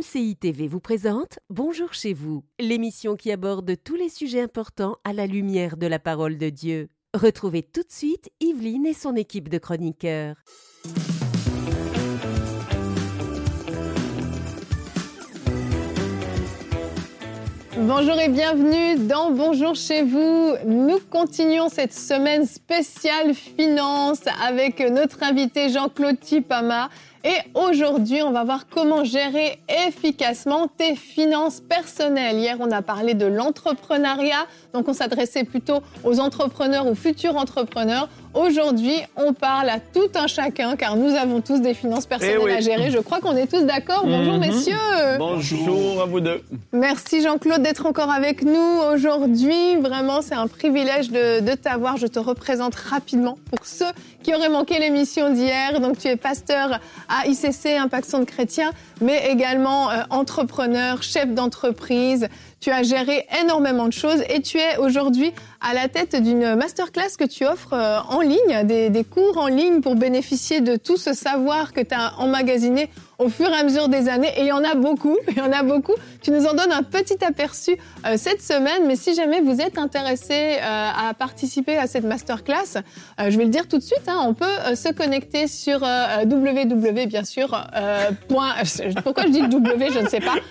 MCI TV vous présente Bonjour chez vous, l'émission qui aborde tous les sujets importants à la lumière de la parole de Dieu. Retrouvez tout de suite Yveline et son équipe de chroniqueurs. Bonjour et bienvenue dans Bonjour chez vous. Nous continuons cette semaine spéciale finance avec notre invité Jean-Claude Tchipama. Et aujourd'hui, on va voir comment gérer efficacement tes finances personnelles. Hier, on a parlé de l'entrepreneuriat, donc on s'adressait plutôt aux entrepreneurs ou futurs entrepreneurs. Aujourd'hui, on parle à tout un chacun, car nous avons tous des finances personnelles à gérer. Je crois qu'on est tous d'accord. Bonjour messieurs. Bonjour à vous deux. Merci Jean-Claude d'être encore avec nous aujourd'hui. Vraiment, c'est un privilège de t'avoir. Je te représente rapidement pour ceux qui auraient manqué l'émission d'hier. Donc, tu es pasteur à ICC, Impact Centre Chrétien, mais également entrepreneur, chef d'entreprise. Tu as géré énormément de choses et tu es aujourd'hui à la tête d'une masterclass que tu offres en ligne, des cours en ligne pour bénéficier de tout ce savoir que tu as emmagasiné au fur et à mesure des années. Et il y en a beaucoup. Tu nous en donnes un petit aperçu cette semaine. Mais si jamais vous êtes intéressé à participer à cette masterclass, je vais le dire tout de suite, on peut se connecter sur www, bien sûr. Pourquoi je dis W, je ne sais pas.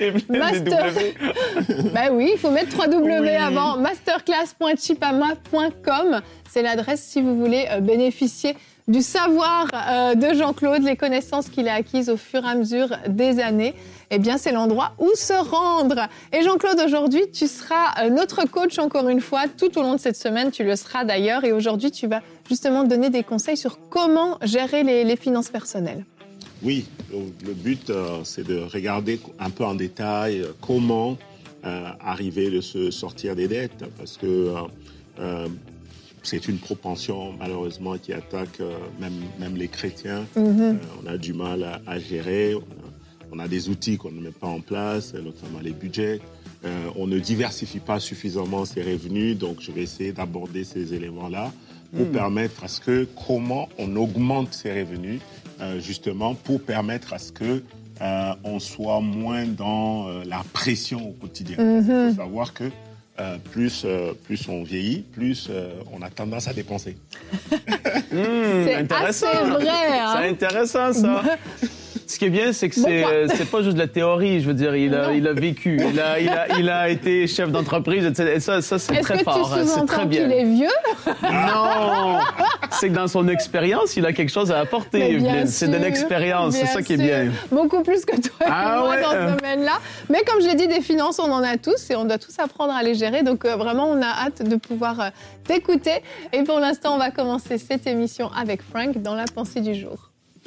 Ben oui, il faut mettre 3W avant. Masterclass.chipama.com. C'est l'adresse si vous voulez bénéficier du savoir de Jean-Claude, les connaissances qu'il a acquises au fur et à mesure des années. Eh bien, c'est l'endroit où se rendre. Et Jean-Claude, aujourd'hui, tu seras notre coach encore une fois. Tout au long de cette semaine, tu le seras d'ailleurs. Et aujourd'hui, tu vas justement donner des conseils sur comment gérer les finances personnelles. Oui, le but, c'est de regarder un peu en détail comment arriver de se sortir des dettes. Parce que c'est une propension, malheureusement, qui attaque même les chrétiens. On a du mal à gérer. On a des outils qu'on ne met pas en place, notamment les budgets. On ne diversifie pas suffisamment ses revenus. Donc, je vais essayer d'aborder ces éléments-là pour permettre à ce que, comment on augmente ses revenus, justement, pour permettre à ce que on soit moins dans la pression au quotidien. Il faut savoir que plus on vieillit, plus on a tendance à dépenser. C'est intéressant. Assez vrai. C'est intéressant, ça. Ce qui est bien, c'est que c'est pas juste de la théorie. Je veux dire, il a vécu, il a été chef d'entreprise, etc. Et ça c'est très fort. C'est très bien. Est-ce que tu sous-entends qu'il est vieux? Non, c'est que dans son expérience, il a quelque chose à apporter. C'est de l'expérience, c'est ça qui est bien. Beaucoup plus que toi et moi dans ce domaine-là. Mais comme je l'ai dit, des finances, on en a tous et on doit tous apprendre à les gérer. Donc vraiment, on a hâte de pouvoir t'écouter. Et pour l'instant, on va commencer cette émission avec Frank dans la pensée du jour.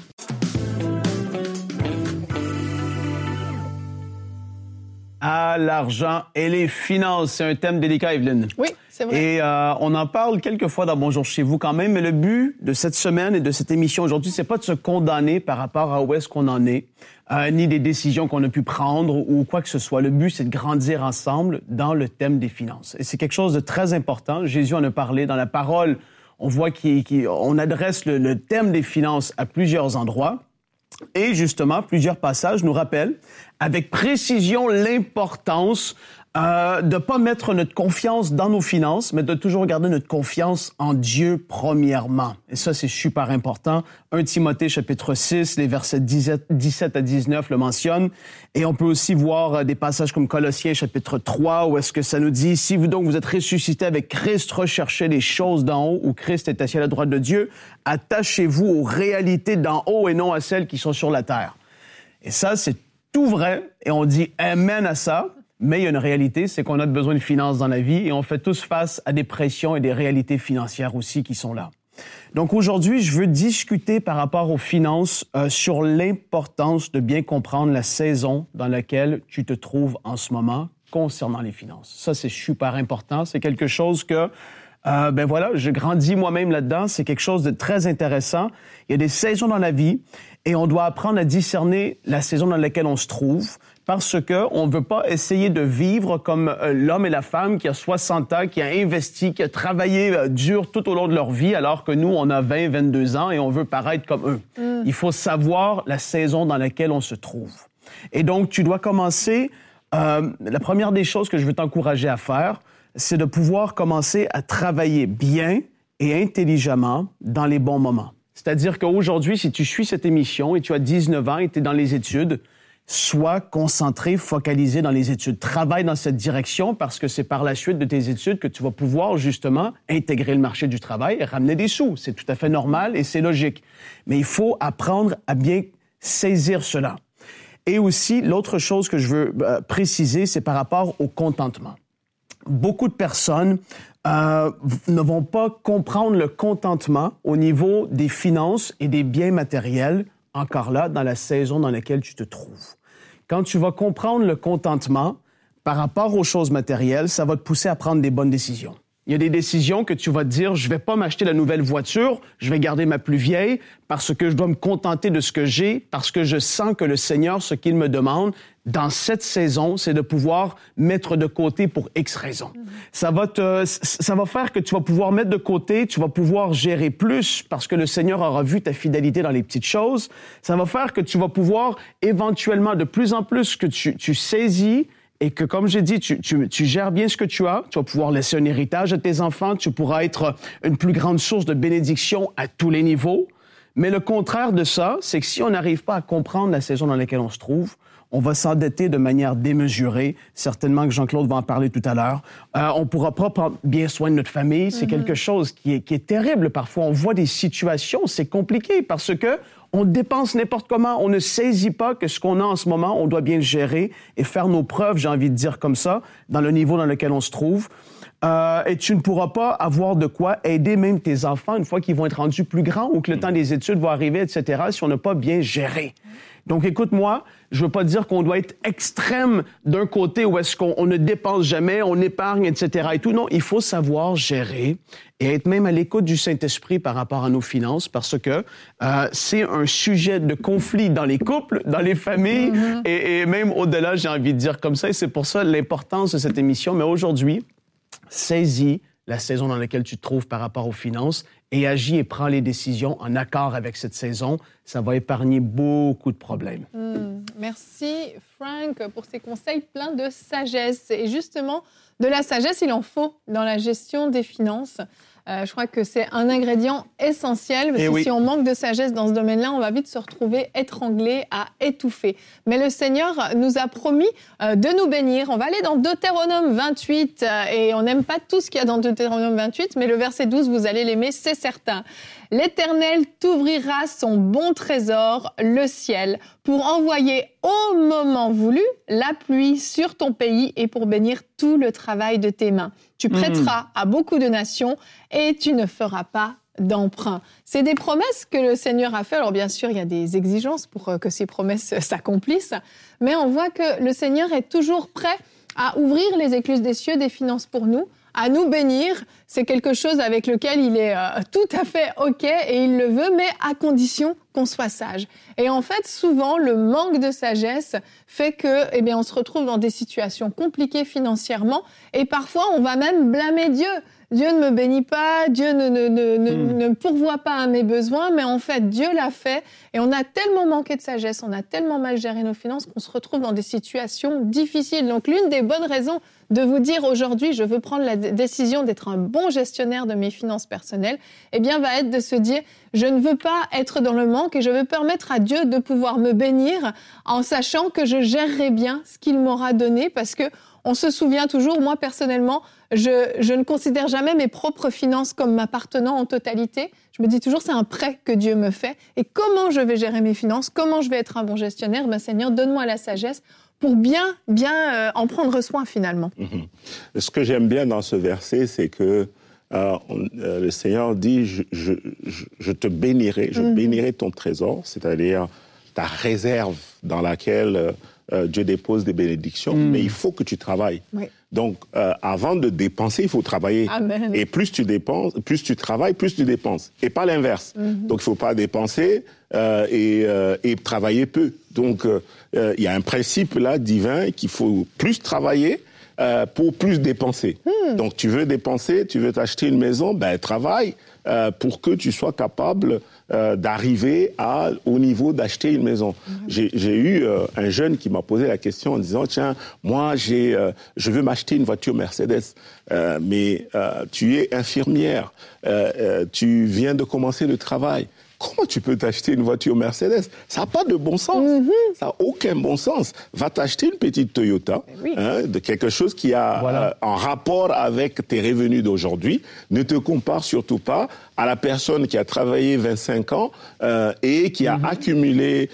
À l'argent et les finances. C'est un thème délicat, Yveline. Oui, c'est vrai. Et on en parle quelques fois dans Bonjour chez vous quand même, mais le but de cette semaine et de cette émission aujourd'hui, c'est pas de se condamner par rapport à où est-ce qu'on en est, ni des décisions qu'on a pu prendre ou quoi que ce soit. Le but, c'est de grandir ensemble dans le thème des finances. Et c'est quelque chose de très important. Jésus en a parlé dans la parole. On voit qu'on adresse le thème des finances à plusieurs endroits. Et justement, plusieurs passages nous rappellent avec précision l'importance de ne pas mettre notre confiance dans nos finances, mais de toujours garder notre confiance en Dieu premièrement. Et ça, c'est super important. 1 Timothée, chapitre 6, les versets 17 à 19 le mentionnent. Et on peut aussi voir des passages comme Colossiens, chapitre 3, où est-ce que ça nous dit « Si vous donc vous êtes ressuscités avec Christ, recherchez les choses d'en haut, où Christ est assis à la droite de Dieu. Attachez-vous aux réalités d'en haut et non à celles qui sont sur la terre. » Et ça, c'est tout vrai. Et on dit « Amen » à ça. Mais il y a une réalité, c'est qu'on a besoin de finances dans la vie et on fait tous face à des pressions et des réalités financières aussi qui sont là. Donc aujourd'hui, je veux discuter par rapport aux finances sur l'importance de bien comprendre la saison dans laquelle tu te trouves en ce moment concernant les finances. Ça, c'est super important. C'est quelque chose que, je grandis moi-même là-dedans. C'est quelque chose de très intéressant. Il y a des saisons dans la vie et on doit apprendre à discerner la saison dans laquelle on se trouve. Parce qu'on ne veut pas essayer de vivre comme l'homme et la femme qui a 60 ans, qui a investi, qui a travaillé dur tout au long de leur vie, alors que nous, on a 20, 22 ans et on veut paraître comme eux. Il faut savoir la saison dans laquelle on se trouve. Et donc, tu dois commencer... la première des choses que je veux t'encourager à faire, c'est de pouvoir commencer à travailler bien et intelligemment dans les bons moments. C'est-à-dire qu'aujourd'hui, si tu suis cette émission et tu as 19 ans et tu es dans les études, sois concentré, focalisé dans les études. Travaille dans cette direction parce que c'est par la suite de tes études que tu vas pouvoir justement intégrer le marché du travail et ramener des sous. C'est tout à fait normal et c'est logique. Mais il faut apprendre à bien saisir cela. Et aussi, l'autre chose que je veux préciser, c'est par rapport au contentement. Beaucoup de personnes ne vont pas comprendre le contentement au niveau des finances et des biens matériels, encore là, dans la saison dans laquelle tu te trouves. Quand tu vas comprendre le contentement par rapport aux choses matérielles, ça va te pousser à prendre des bonnes décisions. Il y a des décisions que tu vas te dire, je vais pas m'acheter la nouvelle voiture, je vais garder ma plus vieille parce que je dois me contenter de ce que j'ai, parce que je sens que le Seigneur, ce qu'il me demande dans cette saison, c'est de pouvoir mettre de côté pour X raisons. Ça va faire que tu vas pouvoir mettre de côté, tu vas pouvoir gérer plus parce que le Seigneur aura vu ta fidélité dans les petites choses. Ça va faire que tu vas pouvoir éventuellement de plus en plus que tu saisis et que, comme j'ai dit, tu gères bien ce que tu as, tu vas pouvoir laisser un héritage à tes enfants, tu pourras être une plus grande source de bénédiction à tous les niveaux. Mais le contraire de ça, c'est que si on n'arrive pas à comprendre la saison dans laquelle on se trouve, on va s'endetter de manière démesurée. Certainement que Jean-Claude va en parler tout à l'heure. On ne pourra pas prendre bien soin de notre famille. C'est quelque chose qui est terrible. Parfois, on voit des situations, c'est compliqué parce que on dépense n'importe comment. On ne saisit pas que ce qu'on a en ce moment, on doit bien le gérer et faire nos preuves, j'ai envie de dire comme ça, dans le niveau dans lequel on se trouve. Et tu ne pourras pas avoir de quoi aider même tes enfants une fois qu'ils vont être rendus plus grands ou que le temps des études va arriver, etc., si on n'a pas bien géré. Donc, écoute-moi, je veux pas dire qu'on doit être extrême d'un côté où est-ce qu'on ne dépense jamais, on épargne, etc. et tout. Non, il faut savoir gérer et être même à l'écoute du Saint-Esprit par rapport à nos finances parce que c'est un sujet de conflit dans les couples, dans les familles et même au-delà, j'ai envie de dire comme ça. Et c'est pour ça l'importance de cette émission. Mais aujourd'hui, saisis la saison dans laquelle tu te trouves par rapport aux finances et agis et prends les décisions en accord avec cette saison. Ça va épargner beaucoup de problèmes. Merci Frank pour ces conseils pleins de sagesse. Et justement, de la sagesse, il en faut dans la gestion des finances. Je crois que c'est un ingrédient essentiel parce que si on manque de sagesse dans ce domaine-là, on va vite se retrouver étranglé, à étouffer. Mais le Seigneur nous a promis de nous bénir. On va aller dans Deutéronome 28 et on n'aime pas tout ce qu'il y a dans Deutéronome 28, mais le verset 12, vous allez l'aimer, c'est certain. L'Éternel t'ouvrira son bon trésor, le ciel, pour envoyer au moment voulu la pluie sur ton pays et pour bénir tout le travail de tes mains. Tu prêteras à beaucoup de nations et tu ne feras pas d'emprunt. C'est des promesses que le Seigneur a fait. Alors bien sûr, il y a des exigences pour que ces promesses s'accomplissent, mais on voit que le Seigneur est toujours prêt à ouvrir les écluses des cieux des finances pour nous, à nous bénir. C'est quelque chose avec lequel il est tout à fait OK et il le veut, mais à condition qu'on soit sage. Et en fait, souvent, le manque de sagesse fait que, on se retrouve dans des situations compliquées financièrement et parfois, on va même blâmer Dieu. Dieu ne me bénit pas, Dieu ne pourvoit pas à mes besoins, mais en fait, Dieu l'a fait et on a tellement manqué de sagesse, on a tellement mal géré nos finances qu'on se retrouve dans des situations difficiles. Donc, l'une des bonnes raisons de vous dire aujourd'hui, je veux prendre la décision d'être un bon gestionnaire de mes finances personnelles, va être de se dire, je ne veux pas être dans le manque et je veux permettre à Dieu de pouvoir me bénir en sachant que je gérerai bien ce qu'il m'aura donné parce que on se souvient toujours, moi personnellement, je ne considère jamais mes propres finances comme m'appartenant en totalité. Je me dis toujours, c'est un prêt que Dieu me fait. Et comment je vais gérer mes finances, comment je vais être un bon gestionnaire, Seigneur, donne-moi la sagesse pour bien en prendre soin finalement. Ce que j'aime bien dans ce verset, c'est que le Seigneur dit, je te bénirai, je bénirai ton trésor, c'est-à-dire ta réserve dans laquelle Dieu dépose des bénédictions, mais il faut que tu travailles. Oui. Donc, avant de dépenser, il faut travailler. Amen. Et plus tu dépenses, plus tu travailles, plus tu dépenses. Et pas l'inverse. Donc, il ne faut pas dépenser et travailler peu. Donc, il y a un principe là divin qu'il faut plus travailler pour plus dépenser. Donc, tu veux dépenser, tu veux t'acheter une maison, travaille pour que tu sois capable d'arriver au niveau d'acheter une maison. J'ai eu un jeune qui m'a posé la question en disant, tiens, moi, je veux m'acheter une voiture Mercedes, mais tu es infirmière, tu viens de commencer le travail. Comment tu peux t'acheter une voiture Mercedes? Ça n'a pas de bon sens. Ça n'a aucun bon sens. Va t'acheter une petite Toyota, de quelque chose qui a en rapport avec tes revenus d'aujourd'hui. Ne te compare surtout pas à la personne qui a travaillé 25 ans et qui a accumulé,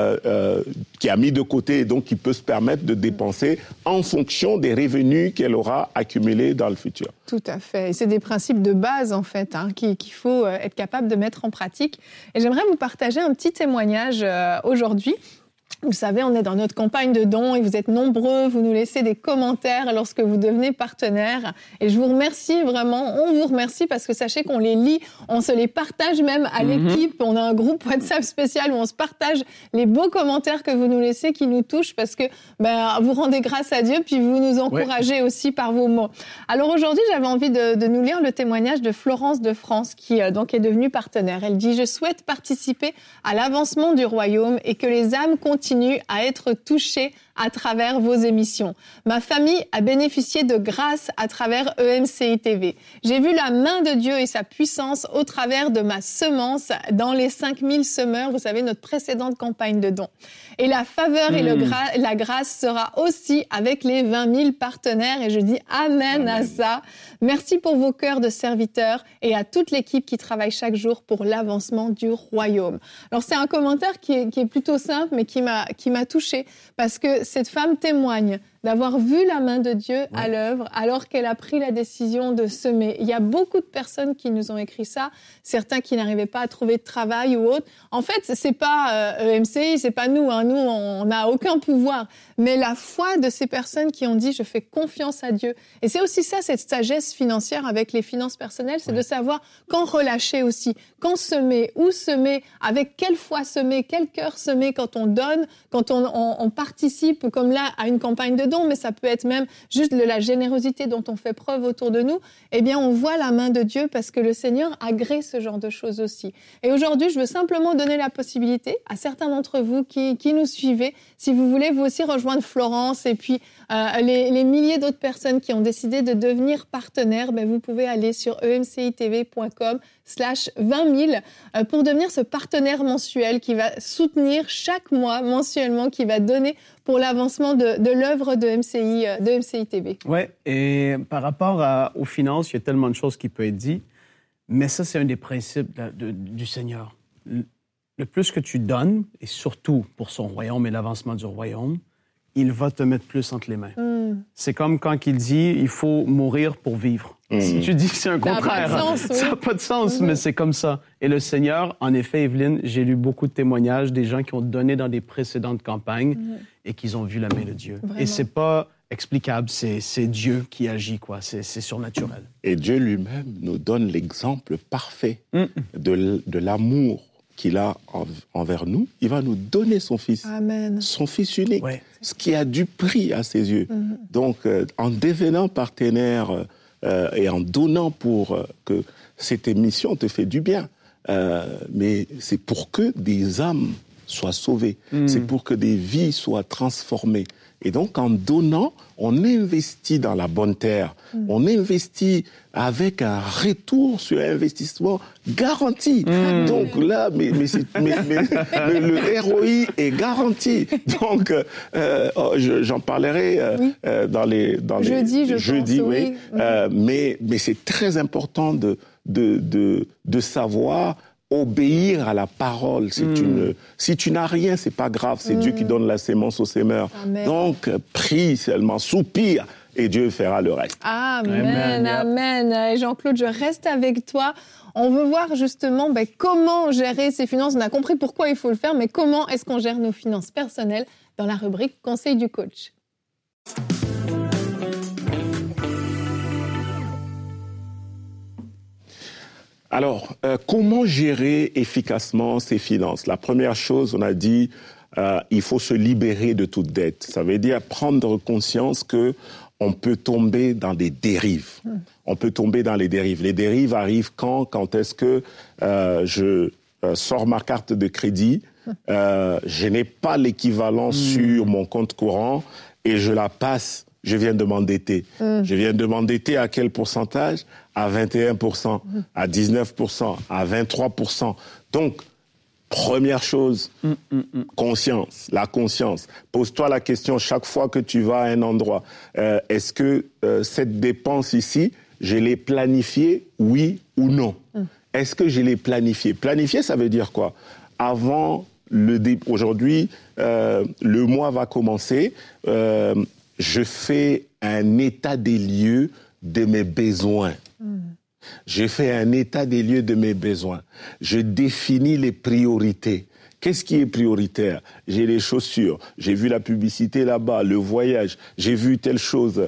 qui a mis de côté et donc qui peut se permettre de dépenser en fonction des revenus qu'elle aura accumulés dans le futur. Tout à fait. Et c'est des principes de base, en fait, qu'il faut être capable de mettre en pratique. Et j'aimerais vous partager un petit témoignage aujourd'hui. Vous savez, on est dans notre campagne de dons et vous êtes nombreux, vous nous laissez des commentaires lorsque vous devenez partenaire. Et je vous remercie vraiment, on vous remercie parce que sachez qu'on les lit, on se les partage même à l'équipe. On a un groupe WhatsApp spécial où on se partage les beaux commentaires que vous nous laissez qui nous touchent parce que vous rendez grâce à Dieu puis vous nous encouragez aussi par vos mots. Alors aujourd'hui, j'avais envie de nous lire le témoignage de Florence de France qui donc est devenue partenaire. Elle dit « Je souhaite participer à l'avancement du royaume et que les âmes continuent à être touchés à travers vos émissions. Ma famille a bénéficié de grâce à travers EMCI TV. J'ai vu la main de Dieu et sa puissance au travers de ma semence dans les 5000 semeurs, vous savez, notre précédente campagne de dons. Et la faveur et la grâce sera aussi avec les 20 000 partenaires et je dis amen à ça. Merci pour vos cœurs de serviteurs et à toute l'équipe qui travaille chaque jour pour l'avancement du royaume. Alors c'est un commentaire qui est plutôt simple mais qui m'a touchée parce que cette femme témoigne d'avoir vu la main de Dieu à l'œuvre alors qu'elle a pris la décision de semer. Il y a beaucoup de personnes qui nous ont écrit ça, certains qui n'arrivaient pas à trouver de travail ou autre. En fait, c'est pas EMCI, c'est pas nous. Nous, on n'a aucun pouvoir. Mais la foi de ces personnes qui ont dit « je fais confiance à Dieu ». Et c'est aussi ça, cette sagesse financière avec les finances personnelles, c'est de savoir quand relâcher aussi, quand semer, où semer, avec quelle foi semer, quel cœur semer quand on donne, quand on participe, comme là, à une campagne de dons, mais ça peut être même juste de la générosité dont on fait preuve autour de nous, eh bien, on voit la main de Dieu parce que le Seigneur agrée ce genre de choses aussi. Et aujourd'hui, je veux simplement donner la possibilité à certains d'entre vous qui nous suivez, si vous voulez vous aussi rejoindre Florence et puis les milliers d'autres personnes qui ont décidé de devenir partenaires, vous pouvez aller sur emcitv.com/20 000 pour devenir ce partenaire mensuel qui va soutenir chaque mois mensuellement, qui va donner pour l'avancement de l'œuvre de MCI TV. Oui, et par rapport aux finances, il y a tellement de choses qui peuvent être dites, mais ça, c'est un des principes du Seigneur. Le plus que tu donnes, et surtout pour son royaume et l'avancement du royaume, il va te mettre plus entre les mains. C'est comme quand il dit « il faut mourir pour vivre ». Si tu dis que c'est un contraire, ça n'a pas de sens, mais c'est comme ça. Et le Seigneur, en effet, Evelyne, j'ai lu beaucoup de témoignages des gens qui ont donné dans des précédentes campagnes et qui ont vu la main de Dieu. Vraiment. Et c'est pas explicable, c'est Dieu qui agit, quoi. C'est surnaturel. Et Dieu lui-même nous donne l'exemple parfait de l'amour qu'il a envers nous. Il va nous donner son Fils, son Fils unique, ce qui a du prix à ses yeux. Donc, en devenant partenaire et en donnant pour que cette émission te fait du bien, mais c'est pour que des âmes soient sauvées, c'est pour que des vies soient transformées. Et donc, en donnant, on investit dans la bonne terre. On investit avec un retour sur investissement garanti. Donc là, mais le ROI est garanti. Donc, j'en parlerai dans les jeudi, oui. Mais c'est très important de savoir obéir à la parole. Si tu n'as rien, c'est pas grave. C'est Dieu qui donne la sémence au semeur. Amen. Donc, prie seulement, soupire, et Dieu fera le reste. Amen, amen. Et Jean-Claude, je reste avec toi. On veut voir justement comment gérer ses finances. On a compris pourquoi il faut le faire, mais comment est-ce qu'on gère nos finances personnelles dans la rubrique Conseil du coach. Alors, comment gérer efficacement ses finances? La première chose, on a dit, il faut se libérer de toute dette. Ça veut dire prendre conscience que on peut tomber dans des dérives. On peut tomber dans les dérives. Les dérives arrivent quand est-ce que sors ma carte de crédit, je n'ai pas l'équivalent sur mon compte courant et je la passe, je viens de m'endetter. Je viens de m'endetter à quel pourcentage? À 21%, à 19%, à 23%. Donc, première chose, conscience, la conscience. Pose-toi la question chaque fois que tu vas à un endroit. Est-ce que cette dépense ici, je l'ai planifiée, oui ou non? Est-ce que je l'ai planifiée? Planifier, ça veut dire quoi? Avant aujourd'hui, le mois va commencer. Je fais un état des lieux de mes besoins. Je fais un état des lieux de mes besoins. Je définis les priorités. Qu'est-ce qui est prioritaire? J'ai les chaussures, j'ai vu la publicité là-bas, le voyage, j'ai vu telle chose.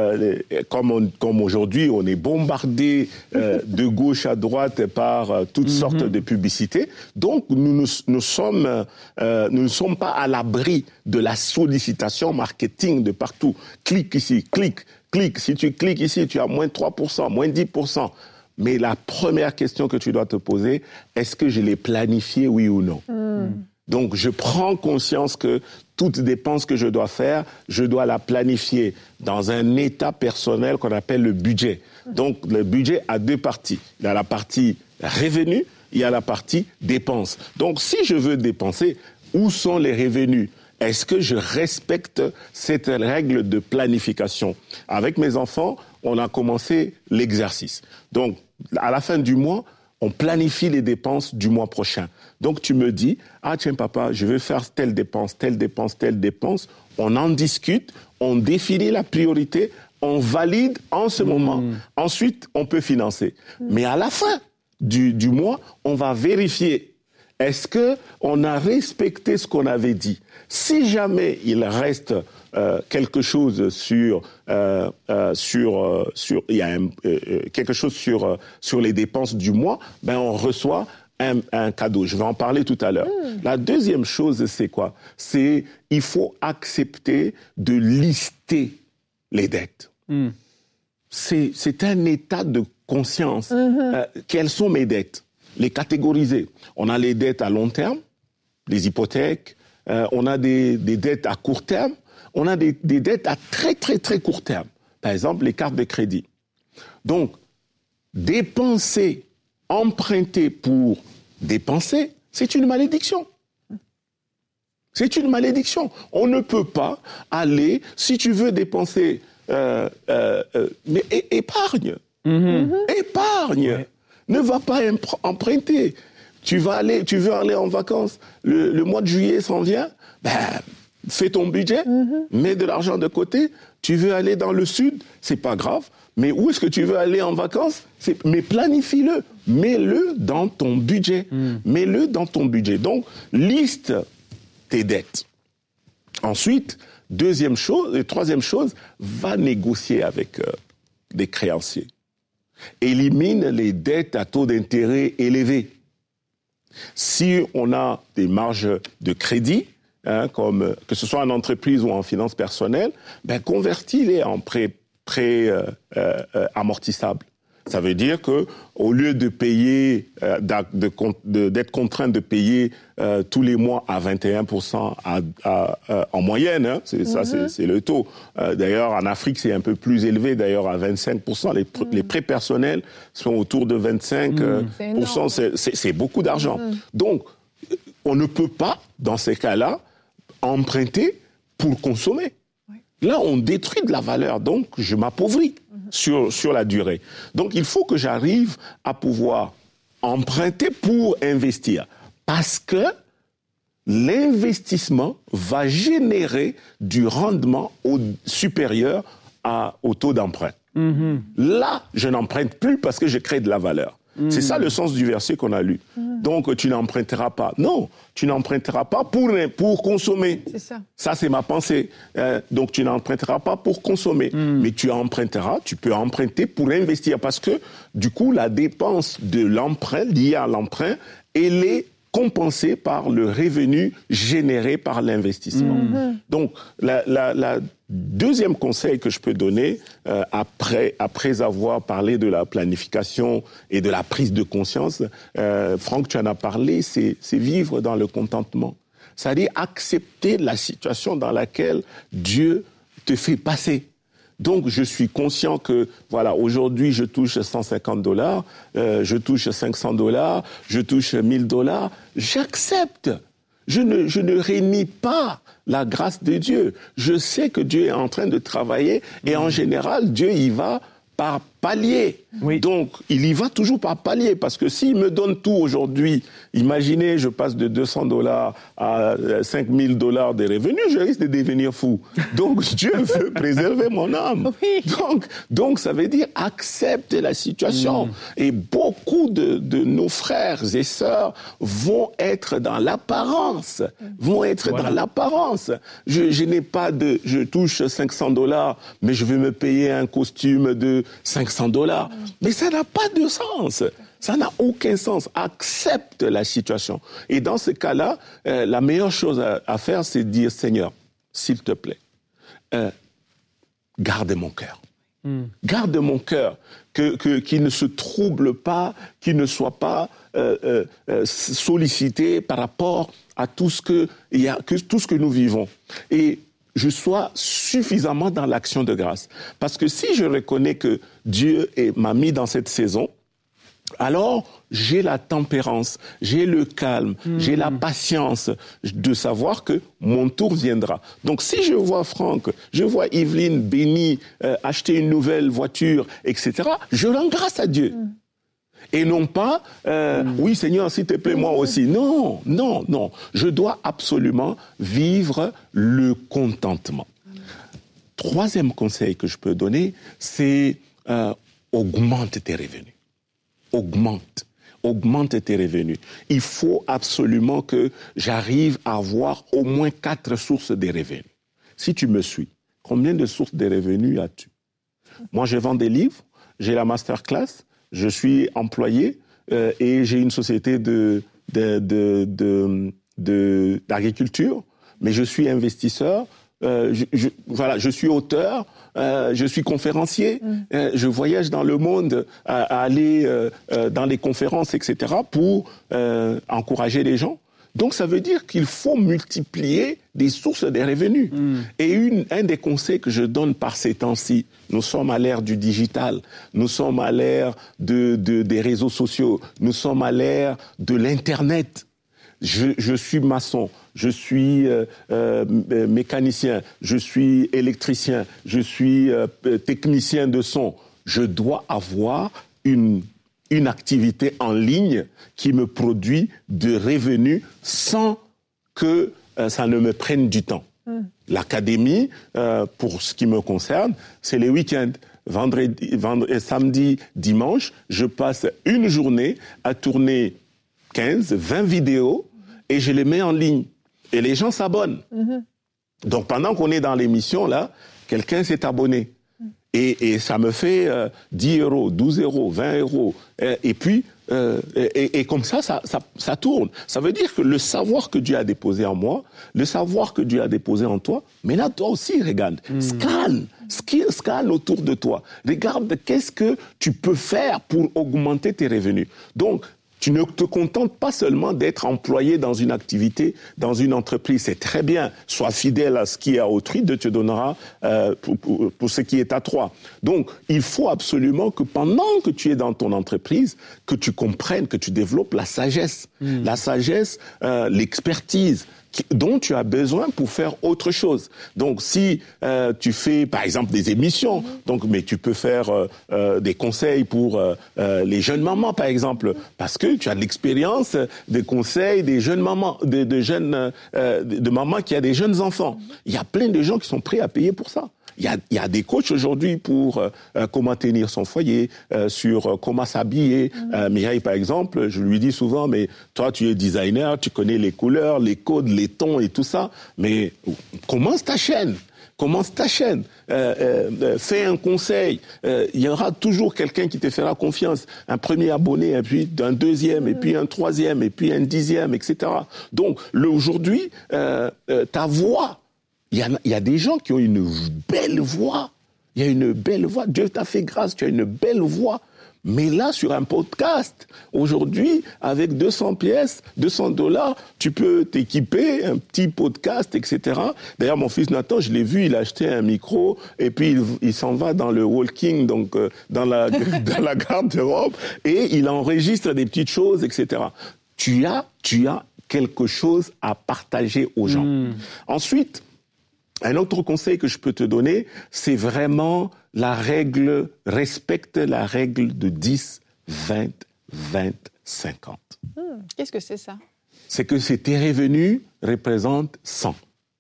Comme aujourd'hui, on est bombardé de gauche à droite par toutes sortes de publicités. Donc, nous ne sommes pas à l'abri de la sollicitation marketing de partout. Clique ici, clique. Si tu cliques ici, tu as moins 3%, moins 10%. Mais la première question que tu dois te poser, est-ce que je l'ai planifié, oui ou non? Donc, je prends conscience que toute dépense que je dois faire, je dois la planifier dans un état personnel qu'on appelle le budget. Donc, le budget a deux parties. Il y a la partie revenu, il y a la partie dépense. Donc, si je veux dépenser, où sont les revenus? Est-ce que je respecte cette règle de planification? Avec mes enfants, on a commencé l'exercice. Donc, à la fin du mois, on planifie les dépenses du mois prochain. Donc, tu me dis, ah tiens papa, je veux faire telle dépense, telle dépense, telle dépense. On en discute, on définit la priorité, on valide en ce moment. Ensuite, on peut financer. Mais à la fin du mois, on va vérifier. Est-ce qu'on a respecté ce qu'on avait dit? Si jamais il reste quelque chose sur les dépenses du mois, ben on reçoit un cadeau. Je vais en parler tout à l'heure. La deuxième chose, c'est quoi? C'est il faut accepter de lister les dettes. C'est un état de conscience. Quelles sont mes dettes? Les catégoriser. On a les dettes à long terme, les hypothèques, on a des dettes à court terme, on a des dettes à très, très, très court terme. Par exemple, les cartes de crédit. Donc, dépenser, emprunter pour dépenser, c'est une malédiction. C'est une malédiction. On ne peut pas aller, si tu veux dépenser, mais épargne. Épargne. Ouais. Ne va pas emprunter. Tu veux aller en vacances. Le mois de juillet s'en vient. Ben, fais ton budget, mets de l'argent de côté. Tu veux aller dans le sud, c'est pas grave. Mais où est-ce que tu veux aller en vacances? Mais planifie-le. Mets-le dans ton budget. Mets-le dans ton budget. Donc, liste tes dettes. Ensuite, troisième chose, va négocier avec des créanciers. Élimine les dettes à taux d'intérêt élevés. Si on a des marges de crédit, comme que ce soit en entreprise ou en finance personnelle, ben convertis-les en prêts amortissables. Ça veut dire que au lieu de payer, d'être contraint de payer tous les mois à 21% en moyenne, c'est le taux. D'ailleurs, en Afrique, c'est un peu plus élevé, d'ailleurs à 25%. Les prêts personnels sont autour de 25%. C'est beaucoup d'argent. Donc, on ne peut pas, dans ces cas-là, emprunter pour consommer. Là, on détruit de la valeur, donc je m'appauvris sur la durée. Donc, il faut que j'arrive à pouvoir emprunter pour investir. Parce que l'investissement va générer du rendement supérieur au taux d'emprunt. Là, je n'emprunte plus parce que je crée de la valeur. C'est ça le sens du verset qu'on a lu. Donc, tu n'emprunteras pas. Non, tu n'emprunteras pas pour consommer. C'est ça. Ça, c'est ma pensée. Donc, tu n'emprunteras pas pour consommer. Mais tu peux emprunter pour investir. Parce que, du coup, la dépense de l'emprunt, liée à l'emprunt, elle est compensé par le revenu généré par l'investissement. Donc, la deuxième conseil que je peux donner, après avoir parlé de la planification et de la prise de conscience, Franck, tu en as parlé, c'est vivre dans le contentement. C'est-à-dire accepter la situation dans laquelle Dieu te fait passer. Donc, je suis conscient que, voilà, aujourd'hui, je touche $150, je touche $500, je touche $1000. J'accepte. Je ne rénie pas la grâce de Dieu. Je sais que Dieu est en train de travailler et en général, Dieu y va par palier. Oui. Donc, il y va toujours par palier parce que s'il me donne tout aujourd'hui, imaginez, je passe de $200 à $5000 de revenus, je risque de devenir fou. Donc, Dieu veut préserver mon âme. Oui. Donc, ça veut dire accepte la situation. Et beaucoup de nos frères et sœurs vont être dans l'apparence. Dans l'apparence. Je n'ai pas je touche $500, mais je vais me payer un costume de $500. Mais ça n'a pas de sens. Ça n'a aucun sens. Accepte la situation. Et dans ce cas-là, la meilleure chose à faire, c'est de dire, Seigneur, s'il te plaît, garde mon cœur. Garde mon cœur, qu'il ne se trouble pas, qu'il ne soit pas sollicité par rapport à tout ce que nous vivons. Et je sois suffisamment dans l'action de grâce. Parce que si je reconnais que Dieu m'a mis dans cette saison, alors j'ai la tempérance, j'ai le calme, j'ai la patience de savoir que mon tour viendra. Donc si je vois Franck, je vois Yveline bénie, acheter une nouvelle voiture, etc., je rends grâce à Dieu. Et non pas, oui Seigneur, s'il te plaît, moi aussi. Non. Je dois absolument vivre le contentement. Troisième conseil que je peux donner, c'est augmente tes revenus. Augmente tes revenus. Il faut absolument que j'arrive à avoir au moins 4 sources de revenus. Si tu me suis, combien de sources de revenus as-tu? Moi, je vends des livres, j'ai la masterclass, je suis employé et j'ai une société d'agriculture, mais je suis investisseur, je suis auteur, je suis conférencier, je voyage dans le monde à aller dans les conférences, etc., pour encourager les gens. Donc, ça veut dire qu'il faut multiplier des sources de revenus. Et un des conseils que je donne par ces temps-ci, nous sommes à l'ère du digital, nous sommes à l'ère des réseaux sociaux, nous sommes à l'ère de l'Internet. Je suis maçon, je suis mécanicien, je suis électricien, je suis technicien de son. Je dois avoir une activité en ligne qui me produit de revenus sans que ça ne me prenne du temps. L'académie, pour ce qui me concerne, c'est les week-ends. Vendredi, samedi, dimanche, je passe une journée à tourner 15, 20 vidéos et je les mets en ligne. Et les gens s'abonnent. Donc pendant qu'on est dans l'émission, là, quelqu'un s'est abonné. Et ça me fait 10 €, 12 €, 20 €. Et puis, et comme ça tourne. Ça veut dire que le savoir que Dieu a déposé en moi, le savoir que Dieu a déposé en toi, mais là, toi aussi, regarde, scanne autour de toi. Regarde qu'est-ce que tu peux faire pour augmenter tes revenus. Donc, tu ne te contentes pas seulement d'être employé dans une activité, dans une entreprise. C'est très bien. Sois fidèle à ce qui est à autrui, Dieu te donnera pour ce qui est à toi. Donc, il faut absolument que pendant que tu es dans ton entreprise, que tu comprennes, que tu développes la sagesse. La sagesse, l'expertise dont tu as besoin pour faire autre chose. Donc, si tu fais, par exemple, des émissions, mais tu peux faire des conseils pour les jeunes mamans, par exemple, parce que tu as de l'expérience des conseils des jeunes mamans, de mamans qui a des jeunes enfants. Il y a plein de gens qui sont prêts à payer pour ça. Il y a des coachs aujourd'hui pour comment tenir son foyer, sur comment s'habiller. Mireille, par exemple, je lui dis souvent, mais toi, tu es designer, tu connais les couleurs, les codes, les tons et tout ça, mais commence ta chaîne. commence ta chaîne, fais un conseil. Il y aura toujours quelqu'un qui te fera confiance. Un premier abonné, et puis un deuxième, et puis un troisième, et puis un 10e, etc. Donc, aujourd'hui, ta voix, il y a des gens qui ont une belle voix. Il y a une belle voix. Dieu t'a fait grâce, tu as une belle voix. Mais là, sur un podcast, aujourd'hui, avec 200 pièces, $200, tu peux t'équiper, un petit podcast, etc. D'ailleurs, mon fils Nathan, je l'ai vu, il a acheté un micro, et puis il s'en va dans le walking, donc dans la garde-robe, et il enregistre des petites choses, etc. Tu as quelque chose à partager aux gens. Ensuite, un autre conseil que je peux te donner, c'est vraiment respecte la règle de 10, 20, 20, 50. Qu'est-ce que c'est ça? C'est que tes revenus représentent 100.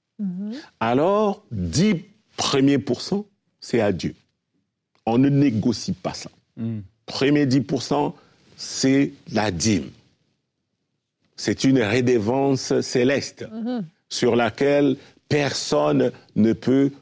Alors, 10 premiers %, c'est à Dieu. On ne négocie pas ça. Premier 10%, c'est la dîme. C'est une redevance céleste sur laquelle personne ne peut...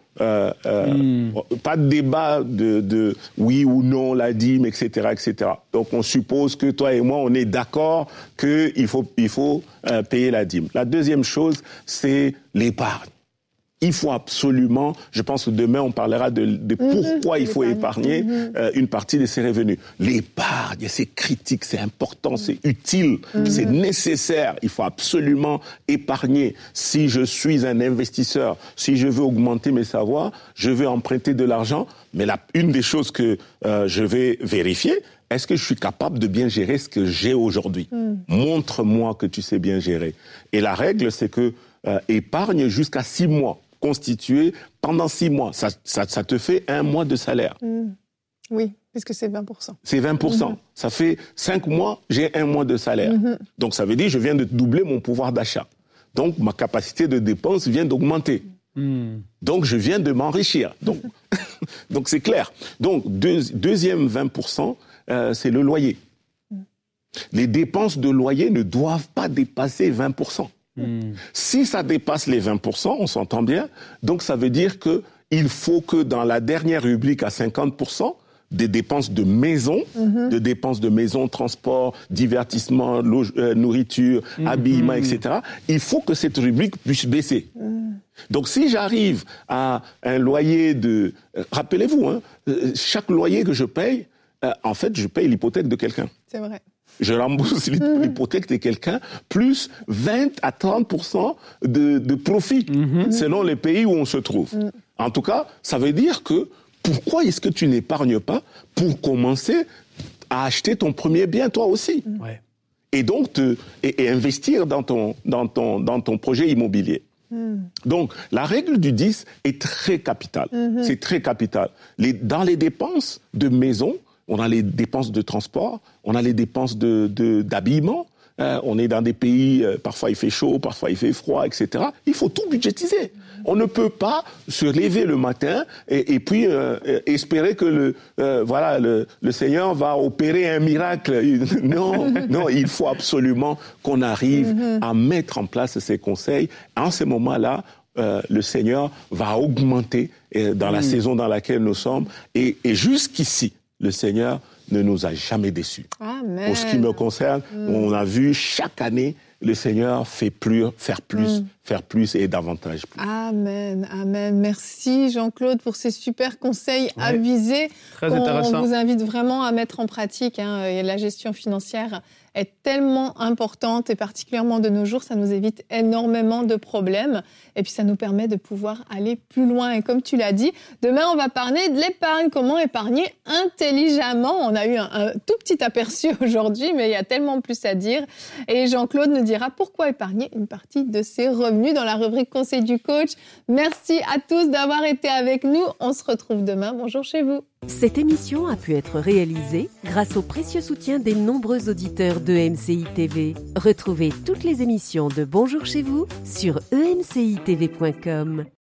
pas de débat de oui ou non, la dîme, etc., etc. Donc, on suppose que toi et moi, on est d'accord qu'il faut payer la dîme. La deuxième chose, c'est l'épargne. Il faut absolument, je pense que demain, on parlera de pourquoi il faut épargner une partie de ses revenus. L'épargne, c'est critique, c'est important, c'est utile, c'est nécessaire. Il faut absolument épargner. Si je suis un investisseur, si je veux augmenter mes savoirs, je veux emprunter de l'argent, mais une des choses que je vais vérifier, est-ce que je suis capable de bien gérer ce que j'ai aujourd'hui? Montre-moi que tu sais bien gérer. Et la règle, c'est que épargne jusqu'à 6 mois. Constitué pendant 6 mois. Ça te fait 1 mois de salaire. Oui, puisque c'est 20%. C'est 20%. Ça fait 5 mois, j'ai 1 mois de salaire. Donc ça veut dire que je viens de doubler mon pouvoir d'achat. Donc ma capacité de dépense vient d'augmenter. Donc je viens de m'enrichir. Donc c'est clair. Donc deuxième 20%, c'est le loyer. Les dépenses de loyer ne doivent pas dépasser 20%. Si ça dépasse les 20%, on s'entend bien, donc ça veut dire qu'il faut que dans la dernière rubrique à 50%, des dépenses de maison, transport, divertissement, nourriture, habillement, etc., il faut que cette rubrique puisse baisser. Donc si j'arrive à un loyer de... Rappelez-vous, chaque loyer que je paye, en fait, je paye l'hypothèque de quelqu'un. C'est vrai. Je rembourse l'hypothèque de quelqu'un, plus 20 à 30% de profit, selon les pays où on se trouve. En tout cas, ça veut dire que pourquoi est-ce que tu n'épargnes pas pour commencer à acheter ton premier bien, toi aussi? Et donc, et investir dans ton projet immobilier. Donc, la règle du 10 est très capitale. C'est très capital. Dans les dépenses de maison, on a les dépenses de transport, on a les dépenses d'habillement. On est dans des pays, parfois il fait chaud, parfois il fait froid, etc. Il faut tout budgétiser. On ne peut pas se lever le matin et puis espérer que le Seigneur va opérer un miracle. Non, il faut absolument qu'on arrive à mettre en place ces conseils. En ce moment-là, le Seigneur va augmenter dans la saison dans laquelle nous sommes. Et jusqu'ici, le Seigneur ne nous a jamais déçus. Amen. Pour ce qui me concerne, on a vu chaque année le Seigneur faire plus et davantage plus. Amen, amen. Merci Jean-Claude pour ces super conseils avisés. Très intéressant. On vous invite vraiment à mettre en pratique. Et la gestion financière est tellement importante et particulièrement de nos jours, ça nous évite énormément de problèmes et puis ça nous permet de pouvoir aller plus loin. Et comme tu l'as dit, demain on va parler de l'épargne, comment épargner intelligemment. On a eu un tout petit aperçu aujourd'hui, mais il y a tellement plus à dire. Et Jean-Claude nous dira pourquoi épargner une partie de ses revenus dans la rubrique Conseil du coach. Merci à tous d'avoir été avec nous. On se retrouve demain. Bonjour chez vous. Cette émission a pu être réalisée grâce au précieux soutien des nombreux auditeurs de MCI TV. Retrouvez toutes les émissions de Bonjour chez vous sur emcitv.com.